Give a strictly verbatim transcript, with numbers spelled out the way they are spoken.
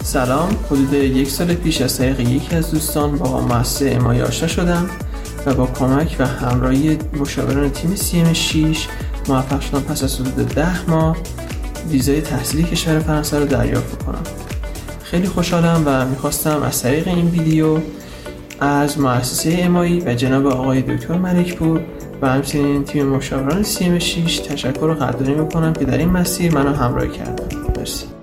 سلام، حدود یک سال پیش از طریق یکی از دوستان با مؤسسه امایی آشنا شدم و با کمک و همراهی مشاوران تیم سی ام شش موفق شدم پس از حدود ده ماه ویزای تحصیلی کشور فرانسه رو دریافت کنم. خیلی خوشحالم و میخواستم از طریق این ویدیو از مؤسسه امایی و جناب آقای دکتر ملکپور و همچنین تیم مشاوران سی ام شش تشکر و قدردانی میکنم که در این مسیر منو همراهی کردن. مرسی.